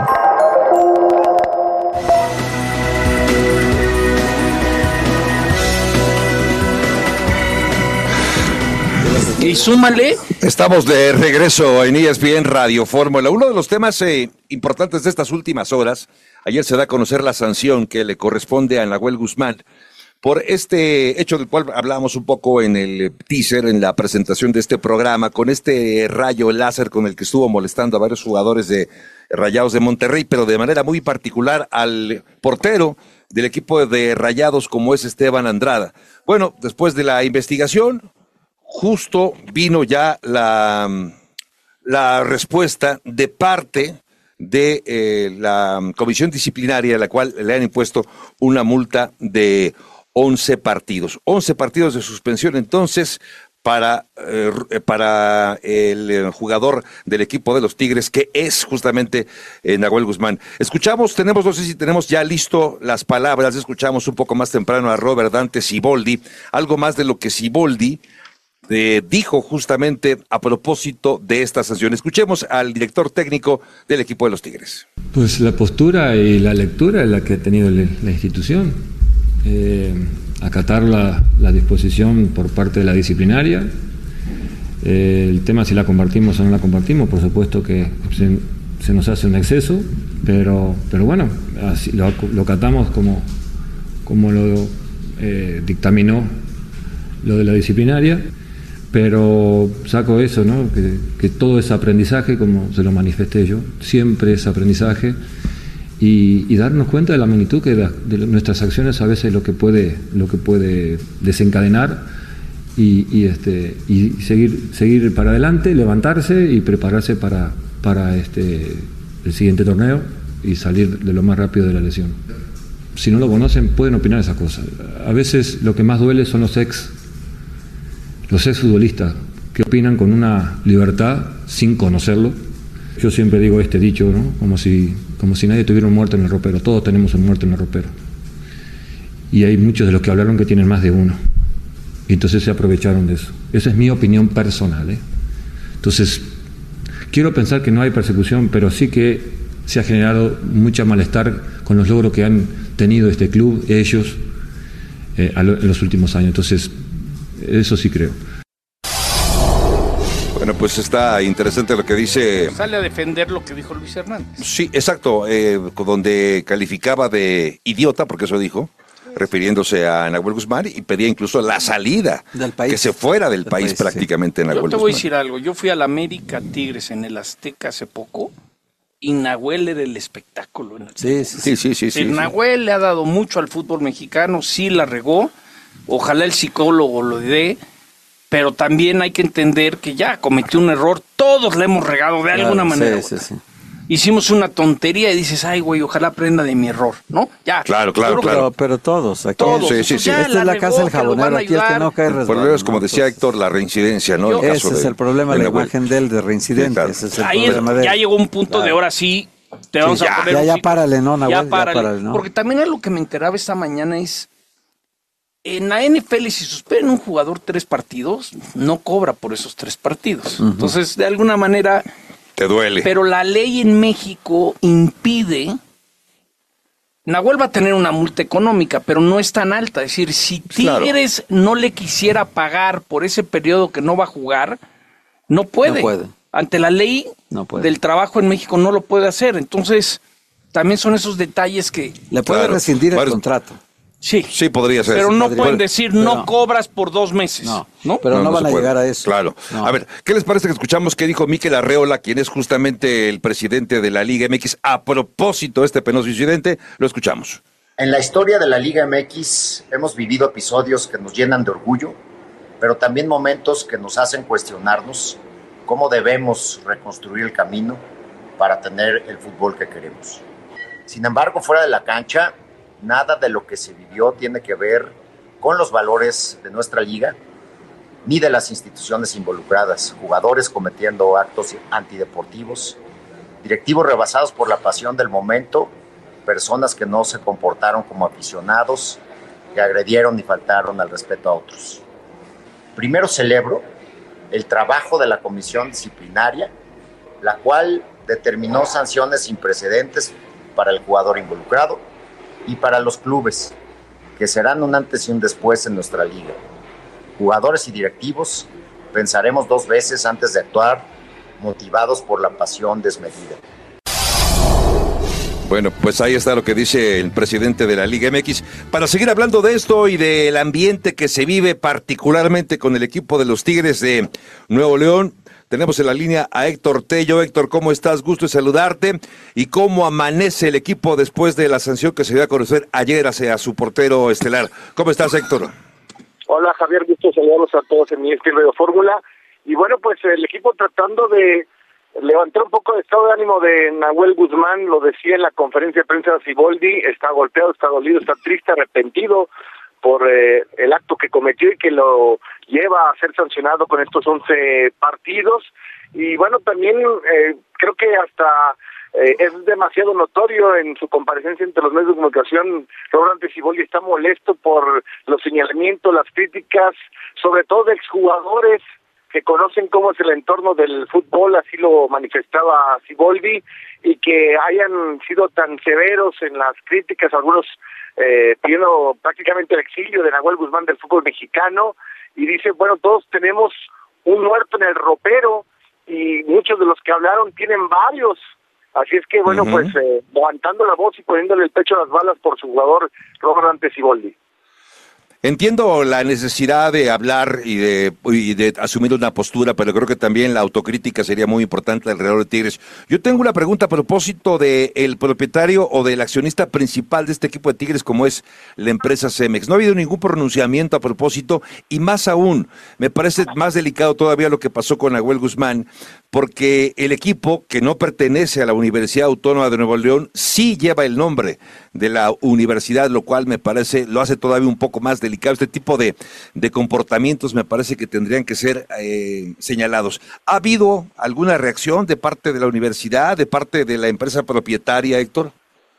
Y súmale. Estamos de regreso en ESPN Radio Fórmula. Uno de los temas importantes de estas últimas horas, ayer se da a conocer la sanción que le corresponde a Nahuel Guzmán por este hecho del cual hablábamos un poco en el teaser, en la presentación de este programa, con este rayo láser con el que estuvo molestando a varios jugadores de Rayados de Monterrey, pero de manera muy particular al portero del equipo de Rayados como es Esteban Andrada. Bueno, después de la investigación, justo vino ya la respuesta de parte de la comisión disciplinaria, a la cual le han impuesto una multa de 11 partidos. 11 partidos de suspensión, entonces, para el jugador del equipo de los Tigres, que es justamente Nahuel Guzmán. No sé si tenemos ya listo las palabras, escuchamos un poco más temprano a Robert Dante Siboldi, algo más de lo que Siboldi dijo justamente a propósito de esta sanción. Escuchemos al director técnico del equipo de los Tigres. Pues la postura y la lectura es la que ha tenido la institución. Acatar la disposición por parte de la disciplinaria. El tema si la compartimos o no la compartimos, por supuesto que se nos hace un exceso, pero bueno, así lo acatamos como lo dictaminó lo de la disciplinaria. Pero saco eso, ¿no? Que todo es aprendizaje, como se lo manifesté yo, siempre es aprendizaje, y darnos cuenta de la magnitud que de nuestras acciones a veces lo que puede desencadenar y seguir para adelante, levantarse y prepararse para el siguiente torneo y salir de lo más rápido de la lesión. Si no lo conocen, pueden opinar esas cosas. A veces lo que más duele son los ex futbolistas que opinan con una libertad sin conocerlo. Yo siempre digo este dicho, ¿no? Como si nadie tuviera un muerto en el ropero. Todos tenemos un muerto en el ropero. Y hay muchos de los que hablaron que tienen más de uno. Y entonces se aprovecharon de eso. Esa es mi opinión personal, ¿eh? Entonces, quiero pensar que no hay persecución, pero sí que se ha generado mucha malestar con los logros que han tenido este club, ellos, en los últimos años. Entonces, eso sí creo. Bueno, pues está interesante lo que dice. Sale a defender lo que dijo Luis Hernández. Sí, exacto, donde calificaba de idiota, porque eso dijo, refiriéndose a Nahuel Guzmán, y pedía incluso la salida del país, que se fuera del país prácticamente, sí. Nahuel Guzmán. Yo te voy a decir algo, yo fui a la América Tigres en el Azteca hace poco, y Nahuel era el espectáculo. Sí. Nahuel le ha dado mucho al fútbol mexicano, sí la regó. Ojalá el psicólogo lo dé, pero también hay que entender que ya cometió un error, todos le hemos regado de alguna manera. Sí. Hicimos una tontería y dices, ay güey, ojalá aprenda de mi error, ¿no? Ya. Claro. Pero todos, aquí. Todos. Sí. Esta es la casa del jabonero, aquí el que no cae resbalado. El problema es, como decía Héctor, la reincidencia, ¿no? Ese es el problema, la imagen de reincidente. Sí, claro. Ese es el problema de él. Ya llegó un punto de ahora sí, te vamos a poner... Ya párale, ¿no, Nahuel? Ya párale, ¿no? Porque también algo que me enteraba esta mañana es... En la NFL, si suspenden un jugador 3 partidos, no cobra por esos 3 partidos. Entonces, de alguna manera... Te duele. Pero la ley en México impide... Nahuel va a tener una multa económica, pero no es tan alta. Es decir, si Tigres no le quisiera pagar por ese periodo que no va a jugar, No puede. Ante la ley del trabajo en México no lo puede hacer. Entonces, también son esos detalles que... Le puede rescindir el contrato. Sí. Sí, podría ser. Pero no pueden decir, no cobras por 2 meses. No, pero no van a llegar a eso. Claro. No. A ver, ¿qué les parece que escuchamos qué dijo Mikel Arreola, quien es justamente el presidente de la Liga MX, a propósito de este penoso incidente? Lo escuchamos. En la historia de la Liga MX hemos vivido episodios que nos llenan de orgullo, pero también momentos que nos hacen cuestionarnos cómo debemos reconstruir el camino para tener el fútbol que queremos. Sin embargo, fuera de la cancha, nada de lo que se vivió tiene que ver con los valores de nuestra liga, ni de las instituciones involucradas, jugadores cometiendo actos antideportivos, directivos rebasados por la pasión del momento, personas que no se comportaron como aficionados, que agredieron y faltaron al respeto a otros. Primero celebro el trabajo de la comisión disciplinaria, la cual determinó sanciones sin precedentes para el jugador involucrado y para los clubes, que serán un antes y un después en nuestra liga. Jugadores y directivos pensaremos 2 veces antes de actuar, motivados por la pasión desmedida. Bueno, pues ahí está lo que dice el presidente de la Liga MX. Para seguir hablando de esto y del ambiente que se vive particularmente con el equipo de los Tigres de Nuevo León, tenemos en la línea a Héctor Tello. Héctor, ¿cómo estás? Gusto de saludarte. ¿Y cómo amanece el equipo después de la sanción que se dio a conocer ayer hacia su portero estelar? ¿Cómo estás, Héctor? Hola, Javier. Gusto de saludarlos a todos en ESPN Radio Fórmula. Y bueno, pues el equipo tratando de levantar un poco de estado de ánimo de Nahuel Guzmán, lo decía en la conferencia de prensa de Siboldi, está golpeado, está dolido, está triste, arrepentido por el acto que cometió y que lo lleva a ser sancionado con estos 11 partidos. Y bueno, también creo que hasta es demasiado notorio en su comparecencia entre los medios de comunicación. Roberto Siboldi está molesto por los señalamientos, las críticas, sobre todo de exjugadores que conocen cómo es el entorno del fútbol, así lo manifestaba Siboldi, y que hayan sido tan severos en las críticas, algunos pidiendo prácticamente el exilio de Nahuel Guzmán del fútbol mexicano, y dice, bueno, todos tenemos un muerto en el ropero, y muchos de los que hablaron tienen varios, así es que, bueno, pues levantando la voz y poniéndole el pecho a las balas por su jugador Roberto Siboldi. Entiendo la necesidad de hablar y de asumir una postura, pero creo que también la autocrítica sería muy importante alrededor de Tigres. Yo tengo una pregunta a propósito del propietario o del accionista principal de este equipo de Tigres, como es la empresa Cemex. No ha habido ningún pronunciamiento a propósito, y más aún, me parece más delicado todavía lo que pasó con Nahuel Guzmán, porque el equipo, que no pertenece a la Universidad Autónoma de Nuevo León, sí lleva el nombre de la universidad, lo cual me parece, lo hace todavía un poco más delicado. Este tipo de comportamientos me parece que tendrían que ser señalados. ¿Ha habido alguna reacción de parte de la universidad, de parte de la empresa propietaria, Héctor?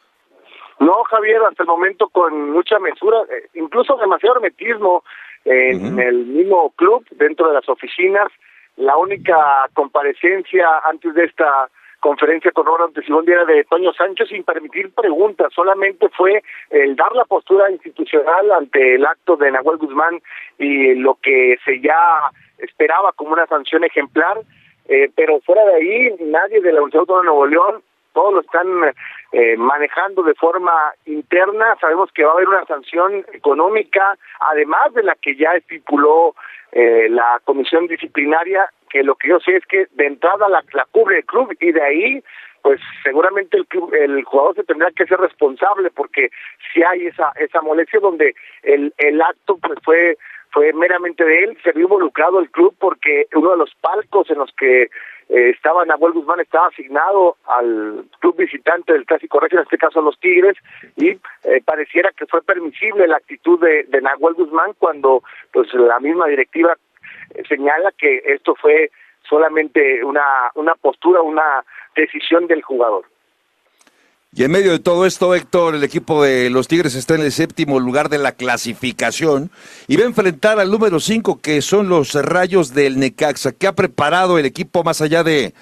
No, Javier, hasta el momento con mucha mesura, incluso demasiado hermetismo en el mismo club, dentro de las oficinas. La única comparecencia antes de esta conferencia con Roberto Siboldi era de Toño Sancho, sin permitir preguntas, solamente fue el dar la postura institucional ante el acto de Nahuel Guzmán y lo que se ya esperaba como una sanción ejemplar, pero fuera de ahí nadie de la Universidad Autónoma de Nuevo León, todos lo están manejando de forma interna. Sabemos que va a haber una sanción económica, además de la que ya estipuló la comisión disciplinaria, que lo que yo sé es que de entrada la cubre el club, y de ahí pues seguramente el jugador se tendrá que ser responsable, porque si hay esa molestia donde el acto pues fue meramente de él, se vio involucrado el club porque uno de los palcos en los que estaba Nahuel Guzmán estaba asignado al club visitante del Clásico Regio, en este caso los Tigres, y pareciera que fue permisible la actitud de Nahuel Guzmán, cuando pues la misma directiva señala que esto fue solamente una postura, una decisión del jugador. Y en medio de todo esto, Héctor, el equipo de los Tigres está en el 7º lugar de la clasificación y va a enfrentar al número 5, que son los Rayos del Necaxa. ¿Qué ha preparado el equipo más allá de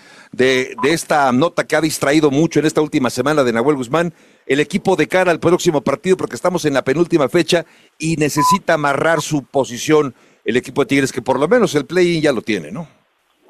esta nota que ha distraído mucho en esta última semana de Nahuel Guzmán? El equipo de cara al próximo partido, porque estamos en la penúltima fecha y necesita amarrar su posición el equipo de Tigres, que por lo menos el play-in ya lo tiene, ¿no?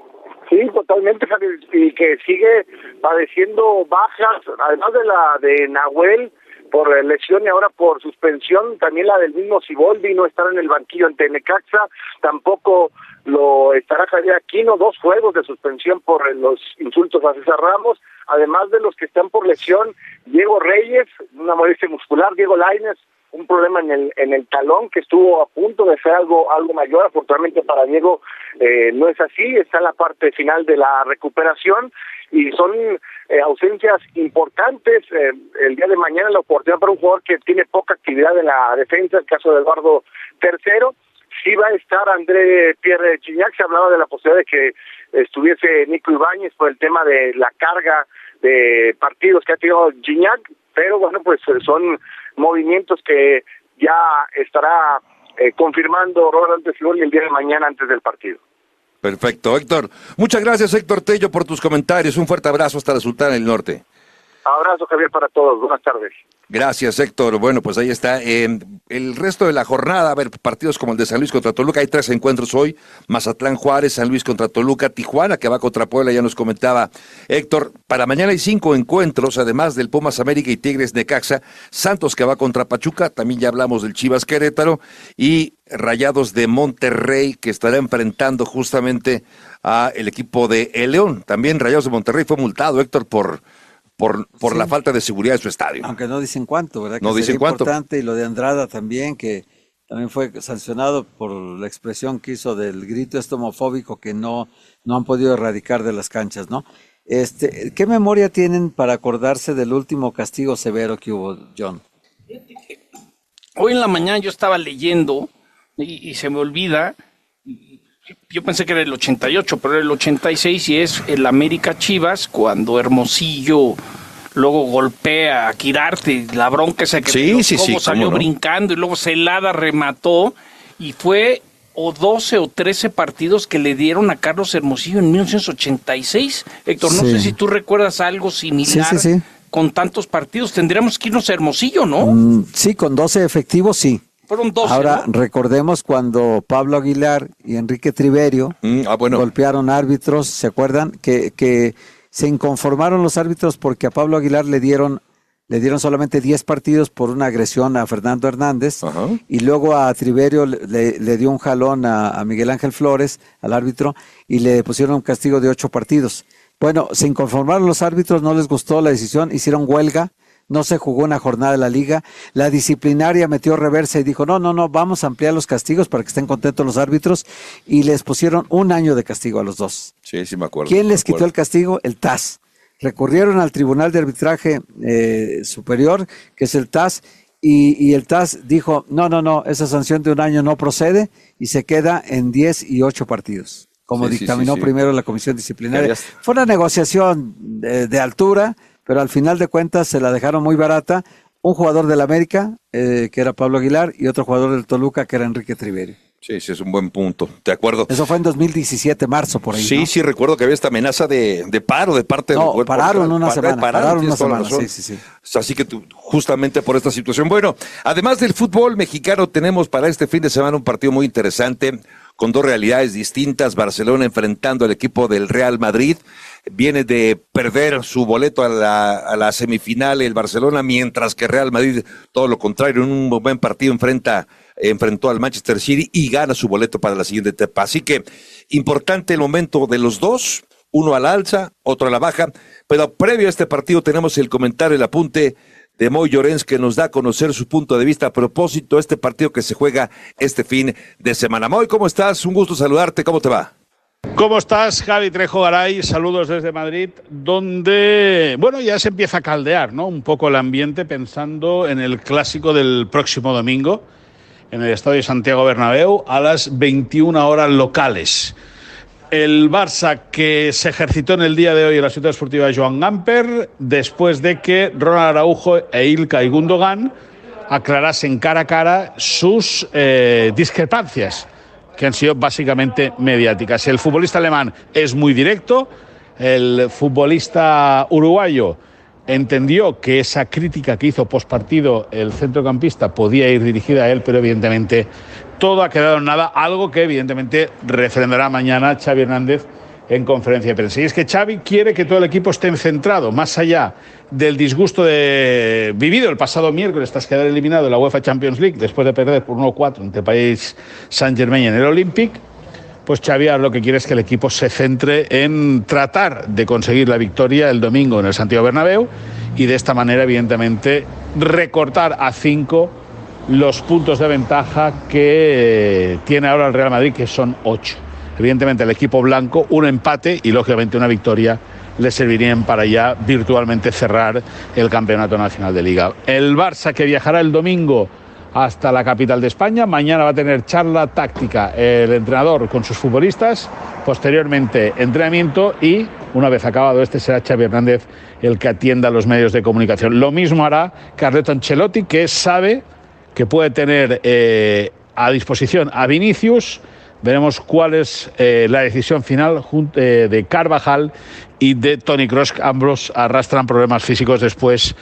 Sí, totalmente, Javier, y que sigue padeciendo bajas, además de la de Nahuel por lesión y ahora por suspensión, también la del mismo Siboldi, no estará en el banquillo ante Necaxa, tampoco lo estará Javier Aquino, 2 juegos de suspensión por los insultos a César Ramos, además de los que están por lesión, Diego Reyes, una molestia muscular, Diego Lainez, un problema en el talón que estuvo a punto de ser algo mayor, afortunadamente para Diego no es así, está en la parte final de la recuperación y son ausencias importantes. El día de mañana la oportunidad para un jugador que tiene poca actividad en la defensa, el caso de Eduardo III. Sí va a estar André Pierre Gignac, se hablaba de la posibilidad de que estuviese Nico Ibáñez por el tema de la carga de partidos que ha tenido Gignac, pero bueno, pues son movimientos que ya estará confirmando Robert Dante Siboldi el día de mañana antes del partido. Perfecto, Héctor. Muchas gracias, Héctor Tello, por tus comentarios. Un fuerte abrazo hasta la Sultana del Norte. Abrazo, Javier, para todos. Buenas tardes. Gracias, Héctor. Bueno, pues ahí está. El resto de la jornada, a ver, partidos como el de San Luis contra Toluca, hay 3 encuentros hoy. Mazatlán, Juárez, San Luis contra Toluca, Tijuana, que va contra Puebla, ya nos comentaba Héctor. Para mañana hay 5 encuentros, además del Pumas América y Tigres Necaxa. Santos, que va contra Pachuca, también ya hablamos del Chivas Querétaro, y Rayados de Monterrey, que estará enfrentando justamente a el equipo de El León. También Rayados de Monterrey fue multado, Héctor, por sí, la falta de seguridad de su estadio. Aunque no dicen cuánto, ¿verdad? No que dicen cuánto. Importante, y lo de Andrada también, que también fue sancionado por la expresión que hizo del grito homofóbico que no han podido erradicar de las canchas, ¿no? ¿Qué memoria tienen para acordarse del último castigo severo que hubo, John? Hoy en la mañana yo estaba leyendo y se me olvida. Yo pensé que era el 88, pero era el 86 y es el América Chivas cuando Hermosillo luego golpea a Quirarte, la bronca esa que salió brincando y luego Celada remató y fue o 12 o 13 partidos que le dieron a Carlos Hermosillo en 1986. Héctor, no sé si tú recuerdas algo similar con tantos partidos. Tendríamos que irnos a Hermosillo, ¿no? Sí, con 12 efectivos, sí. Fueron 12, ahora, ¿no? Recordemos cuando Pablo Aguilar y Enrique Triverio golpearon árbitros, ¿se acuerdan? Que se inconformaron los árbitros porque a Pablo Aguilar le dieron solamente 10 partidos por una agresión a Fernando Hernández. Ajá. Y luego a Triverio le dio un jalón a Miguel Ángel Flores, al árbitro, y le pusieron un castigo de 8 partidos. Bueno, se inconformaron los árbitros, no les gustó la decisión, hicieron huelga. No se jugó una jornada de la liga, la disciplinaria metió reversa y dijo, no, vamos a ampliar los castigos para que estén contentos los árbitros, y les pusieron 1 año de castigo a los 2. Sí, me acuerdo. ¿Quién les quitó el castigo? El TAS. Recurrieron al Tribunal de Arbitraje Superior, que es el TAS, y el TAS dijo, no, esa sanción de 1 año no procede, y se queda en 10 y 8 partidos, como dictaminó primero la Comisión Disciplinaria. Fue una negociación de altura, pero al final de cuentas se la dejaron muy barata. Un jugador del América, que era Pablo Aguilar, y otro jugador del Toluca, que era Enrique Triverio. Sí, es un buen punto, de acuerdo. Eso fue en 2017, marzo, por ahí, ¿no? Sí, recuerdo que había esta amenaza de paro de parte del cuerpo. Pararon una semana, sí. Así que justamente por esta situación. Bueno, además del fútbol mexicano, tenemos para este fin de semana un partido muy interesante, con 2 realidades distintas. Barcelona enfrentando al equipo del Real Madrid. Viene de perder su boleto a la semifinal el Barcelona, mientras que Real Madrid, todo lo contrario, en un buen partido enfrentó al Manchester City y gana su boleto para la siguiente etapa. Así que importante el momento de los dos, uno a la alza, otro a la baja, pero previo a este partido tenemos el comentario, el apunte de Moy Llorens, que nos da a conocer su punto de vista a propósito de este partido que se juega este fin de semana. Moy, ¿cómo estás? Un gusto saludarte, ¿cómo te va? ¿Cómo estás, Javi Trejo Garay? Saludos desde Madrid, donde, ya se empieza a caldear, ¿no? Un poco el ambiente pensando en el clásico del próximo domingo, en el Estadio Santiago Bernabéu, a las 21 horas locales. El Barça, que se ejercitó en el día de hoy en la Ciudad Esportiva Joan Gamper, después de que Ronald Araujo e Ilkay Gundogan aclarasen cara a cara sus discrepancias, que han sido básicamente mediáticas. El futbolista alemán es muy directo, el futbolista uruguayo entendió que esa crítica que hizo postpartido el centrocampista podía ir dirigida a él, pero evidentemente todo ha quedado en nada, algo que evidentemente refrendará mañana Xavi Hernández en conferencia de prensa. Y es que Xavi quiere que todo el equipo esté centrado, más allá del disgusto vivido el pasado miércoles tras quedar eliminado de la UEFA Champions League después de perder por 1-4 ante Paris Saint-Germain en el Olympique. Pues Xavi ahora lo que quiere es que el equipo se centre en tratar de conseguir la victoria el domingo en el Santiago Bernabéu y de esta manera, evidentemente, recortar a 5 los puntos de ventaja que tiene ahora el Real Madrid, que son 8. Evidentemente el equipo blanco, un empate y lógicamente una victoria le servirían para ya virtualmente cerrar el Campeonato Nacional de Liga. El Barça, que viajará el domingo hasta la capital de España, mañana va a tener charla táctica el entrenador con sus futbolistas, posteriormente entrenamiento y una vez acabado será Xavi Hernández el que atienda a los medios de comunicación. Lo mismo hará Carleto Ancelotti, que sabe que puede tener a disposición a Vinicius. Veremos cuál es la decisión final de Carvajal y de Toni Kroos. Ambos arrastran problemas físicos después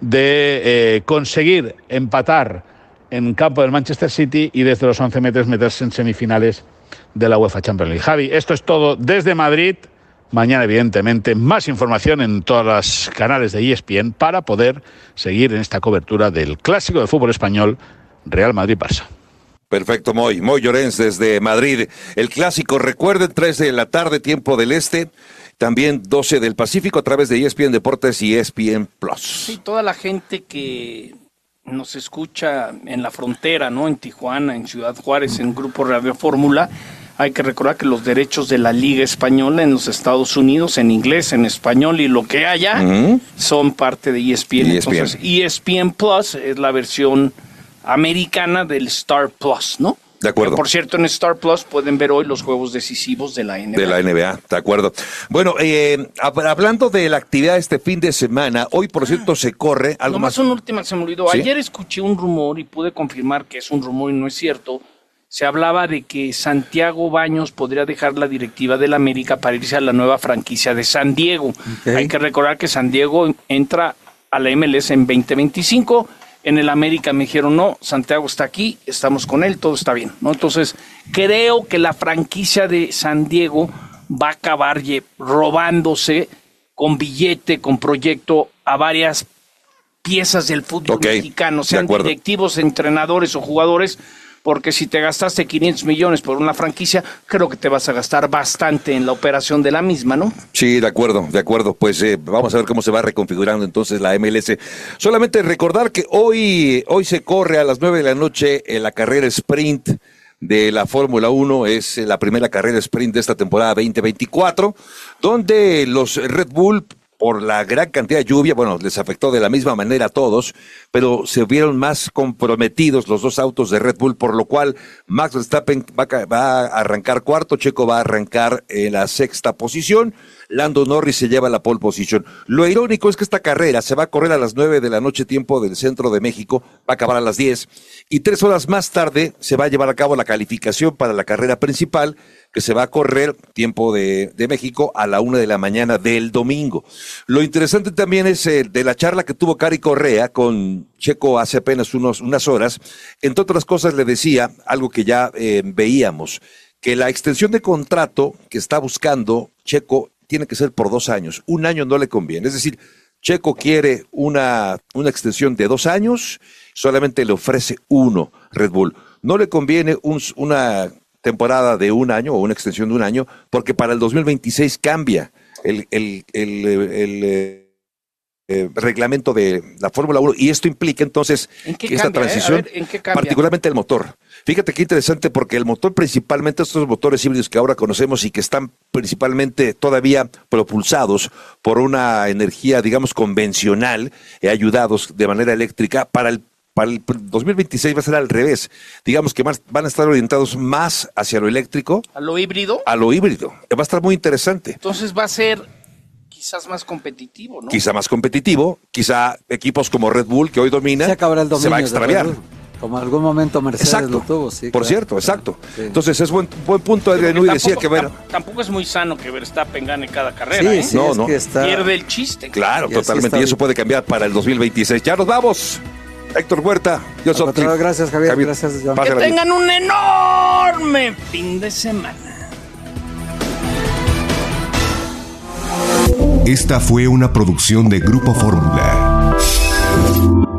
de conseguir empatar en campo del Manchester City y desde los 11 metros meterse en semifinales de la UEFA Champions League. Javi, esto es todo desde Madrid. Mañana, evidentemente, más información en todos los canales de ESPN para poder seguir en esta cobertura del clásico de fútbol español, Real Madrid-Barça. Perfecto, Moy Llorens desde Madrid. El clásico, recuerden, 3 de la tarde, tiempo del este, también 12 del Pacífico a través de ESPN Deportes y ESPN Plus. Sí, toda la gente que nos escucha en la frontera, ¿no? En Tijuana, en Ciudad Juárez, en Grupo Radio Fórmula, hay que recordar que los derechos de la Liga Española en los Estados Unidos, en inglés, en español y lo que haya, son parte de ESPN. Entonces, ESPN Plus es la versión americana del Star Plus, ¿no? De acuerdo. Que, por cierto, en Star Plus pueden ver hoy los juegos decisivos de la NBA. De la NBA, de acuerdo. Bueno, hablando de la actividad este fin de semana, hoy, por cierto, se corre algo más. Una última, se me olvidó. ¿Sí? Ayer escuché un rumor y pude confirmar que es un rumor y no es cierto. Se hablaba de que Santiago Baños podría dejar la directiva del América para irse a la nueva franquicia de San Diego. Okay. Hay que recordar que San Diego entra a la MLS en 2025. En el América me dijeron, no, Santiago está aquí, estamos con él, todo está bien, ¿no? Entonces, creo que la franquicia de San Diego va a acabar robándose con billete, con proyecto a varias piezas del fútbol mexicano, sean directivos, entrenadores o jugadores, porque si te gastaste 500 millones por una franquicia, creo que te vas a gastar bastante en la operación de la misma, ¿no? Sí, de acuerdo. Pues vamos a ver cómo se va reconfigurando entonces la MLS. Solamente recordar que hoy se corre a las 9 de la noche la carrera sprint de la Fórmula 1, es la primera carrera sprint de esta temporada 2024, donde los Red Bull, por la gran cantidad de lluvia, bueno, les afectó de la misma manera a todos, pero se vieron más comprometidos los dos autos de Red Bull, por lo cual Max Verstappen va a arrancar cuarto, Checo va a arrancar en la sexta posición, Lando Norris se lleva la pole position. Lo irónico es que esta carrera se va a correr a las 9 de la noche, tiempo del centro de México, va a acabar a las 10, y 3 horas más tarde se va a llevar a cabo la calificación para la carrera principal, que se va a correr, tiempo de México, a la 1 de la mañana del domingo. Lo interesante también es de la charla que tuvo Cari Correa con Checo hace apenas unas horas. Entre otras cosas le decía algo que ya veíamos, que la extensión de contrato que está buscando Checo tiene que ser por 2 años. 1 año no le conviene. Es decir, Checo quiere una extensión de 2 años, solamente le ofrece 1 Red Bull. No le conviene una temporada de 1 año o una extensión de 1 año, porque para el 2026 cambia el reglamento de la Fórmula 1 y esto implica entonces que esta transición, particularmente el motor. Fíjate qué interesante, porque el motor, principalmente estos motores híbridos que ahora conocemos y que están principalmente todavía propulsados por una energía, digamos, convencional, ayudados de manera eléctrica, para el 2026 va a ser al revés. Digamos que van a estar orientados más hacia lo eléctrico. ¿A lo híbrido? A lo híbrido. Va a estar muy interesante. Entonces va a ser quizás más competitivo, ¿no? Quizá más competitivo. Quizá equipos como Red Bull, que hoy domina, se va a extraviar. Como en algún momento Mercedes lo tuvo, sí. Por cierto, exacto. Sí. Entonces es buen punto de Nui decía que bueno. Tampoco es muy sano que Verstappen gane cada carrera, sí, no. Que pierde el chiste. Claro, totalmente. Y eso puede cambiar para el 2026. Ya nos vamos. Héctor Huerta, yo soy. Gracias, Javier. Gracias, John. Que tengan un enorme fin de semana. Esta fue una producción de Grupo Fórmula.